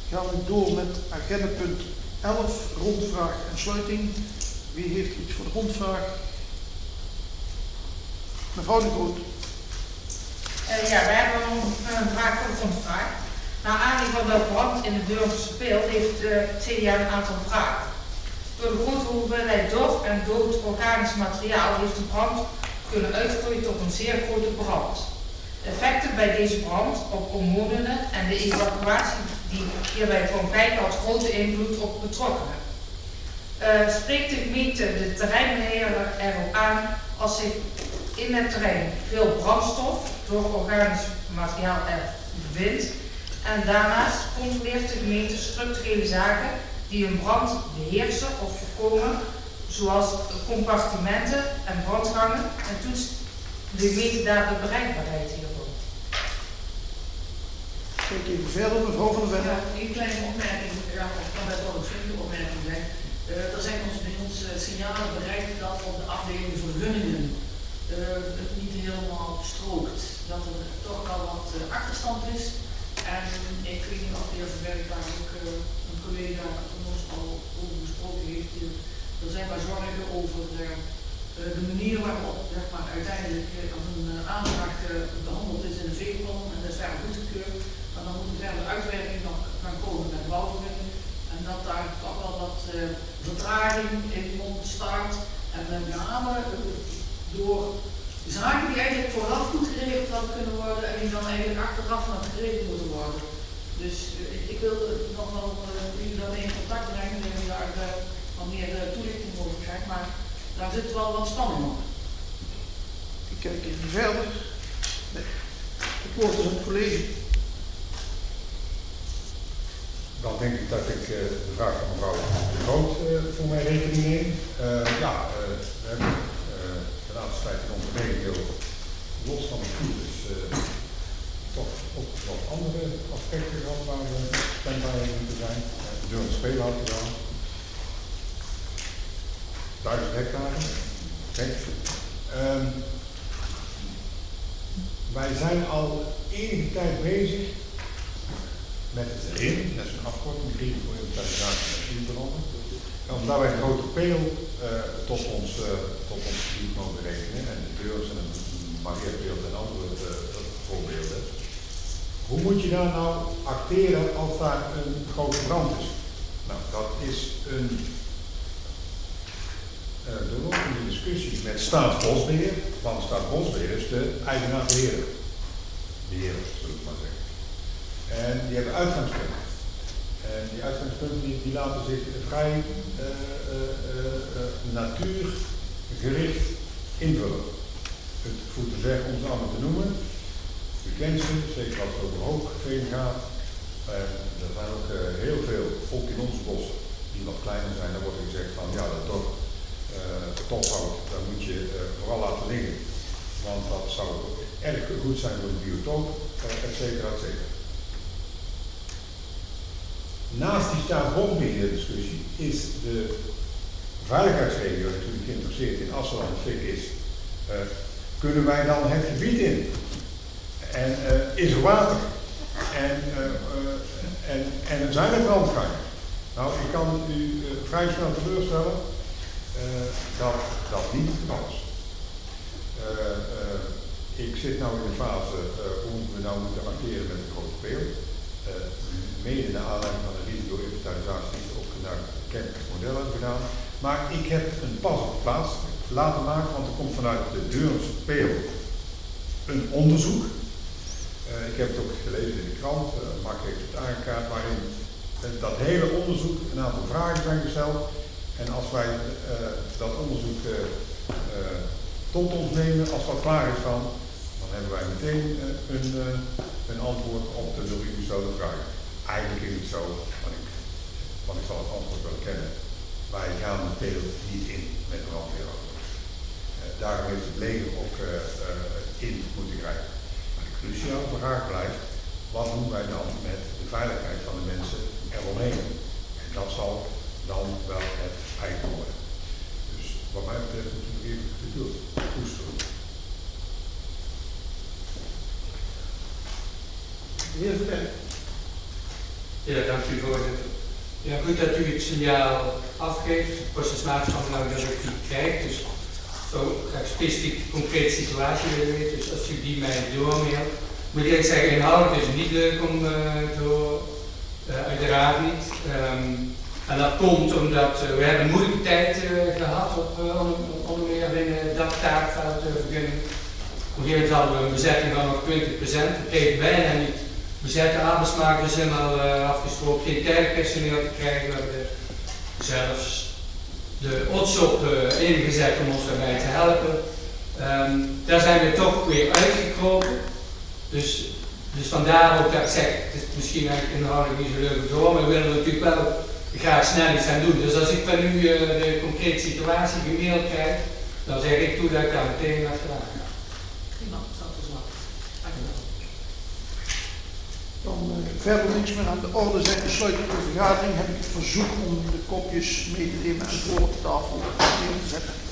gaan we door met agendapunt 11, rondvraag en sluiting. Wie heeft iets voor de rondvraag? Mevrouw de Groot. Ja, wij hebben een vraag voor de rondvraag. Naar aanleiding van de brand in de Deurse Peel heeft het CDA een aantal vragen. Door de grote hoeveelheid dof en dood organisch materiaal heeft de brand kunnen uitgroeien tot een zeer grote brand. De effecten bij deze brand op omwonenden en de evacuatie die hierbij kwam kijken had grote invloed op betrokkenen. Spreekt de gemeente de terreinbeheerder erop aan als zich in het terrein veel brandstof door organisch materiaal er bevindt? En daarnaast controleert de gemeente structurele zaken die een brand beheersen of voorkomen, zoals compartimenten en brandgangen, en toetst de gemeente daar de bereikbaarheid hiervoor. Kijk even verder, mevrouw van der Ven. Ja, een kleine opmerking, ja, of kan best wel een vriendelijke opmerking zijn. Er zijn bij ons signalen bereikt dat op de afdeling vergunningen het niet helemaal strookt. Dat er toch wel wat achterstand is. En ik weet niet of de heer Verwerk daar ook een collega van ons al over gesproken heeft. Er zijn maar zorgen over de manier waarop uiteindelijk als een aanvraag behandeld is in de veeplan en dat is verder goedgekeurd. Maar dan moet er verder uitwerking nog gaan komen met de bouwvergunning. En dat daar toch wel wat vertraging in ontstaat. En met name door zaken die eigenlijk vooraf goed geregeld hadden kunnen worden en die dan eigenlijk achteraf nog geregeld moeten worden. Dus ik wil nog wel jullie daarmee in contact brengen en jullie daar wat meer toelichting over krijgen, maar daar zit wel wat spanning op. Ik kijk even verder. Nee. Het woord is aan het college. Dan denk ik dat ik de vraag van mevrouw de Groot voor mijn rekening neem. We hebben de laatste tijd in onze regio, los van het virus, toch ook wat andere aspecten gehad waar we standby in moeten zijn. Door een speelhout gedaan. 1000 hectare. Okay. Wij zijn al enige tijd bezig met het RIN, dat is een afkorting, Rieden voor Inventarisatie en Natuurbranden. Omdat wij een grote peel tot ons gebied mogen rekenen, en de Deurs en een Marieerbeeld en andere voorbeelden. Hoe moet je daar nou acteren als daar een grote brand is? Nou, dat is een doorlopende discussie met Staatsbosbeheer, want Staatsbosbeheer is de eigenaar-beheerder. Beheerders, zullen we maar zeggen. En die hebben uitgangspunten. En die uitgangspunten die laten zich vrij natuurgericht invullen. Het voert te ver om ze allemaal te noemen. U kent ze, zeker als het over hoogveen gaat. Er zijn ook heel veel, ook in onze bossen, die wat kleiner zijn. Dan wordt er gezegd van ja, dat toch tophout, dat moet je vooral laten liggen. Want dat zou erg goed zijn voor de biotoop, et cetera, et cetera. Naast die staatsbosbeheerdiscussie is de veiligheidsregio natuurlijk geïnteresseerd in als er dan een fik is. Kunnen wij dan het gebied in? En is er water? En zijn er brandgangen? Nou, ik kan u vrij snel teleurstellen dat dat niet het geval is. Ik zit nu in de fase hoe we nou moeten acteren met de grote peel. Mede naar aanleiding van de risico-inventarisatie die ook naar het campusmodel hebben gedaan. Maar ik heb een pas op de plaats laten maken, want er komt vanuit de Deurse Peel een onderzoek. Ik heb het ook gelezen in de krant, Mark heeft het aangekaart, waarin dat hele onderzoek een aantal vragen zijn gesteld. En als wij dat onderzoek tot ons nemen, als dat klaar is dan hebben wij meteen een antwoord op de door u gestelde vragen. Eigenlijk is het zo, want ik zal het antwoord wel kennen, wij gaan de peel niet in met de brandweerauto's. Daarom heeft het leger ook in moeten grijpen. Maar de cruciale vraag blijft, wat doen wij dan met de veiligheid van de mensen eromheen? En dat zal dan wel het eigen worden. Dus wat mij betreft moeten we even geduld koesteren. De heer Verwerk. Ja, dank u voorzitter. Ja, goed dat u het signaal afgeeft, procesmatig van nou dat ik die krijg. Dus zo ga ik specifiek concrete situatie willen weten. Dus als u die mij doormailt, moet ik zeggen, inhoudelijk is het niet leuk om door, uiteraard niet. En dat komt omdat we hebben een moeilijke tijd gehad op onder meer binnen dat taakveld vergunning. Op een gegeven moment hadden we een bezetting van nog 20%. We kregen bijna niet bezette arbeidsmarkt, dus helemaal afgesproken, geen tijdelijk personeel te krijgen. We hebben zelfs de OTSOP ingezet om ons daarbij te helpen. Daar zijn we toch weer uitgekropen. Dus vandaar ook dat ik zeg, het is misschien eigenlijk inhoudelijk niet zo leuk door, maar we willen natuurlijk wel graag snel iets aan doen. Dus als ik van u de concrete situatie gemaild krijg, dan zeg ik toe dat ik daar meteen achteraan ga. Prima, dat is wel. Dankjewel. Dan verder niks meer aan de orde zijn. De sluitende vergadering heb ik het verzoek om de kopjes mee te nemen en voor op de tafel neer te zetten.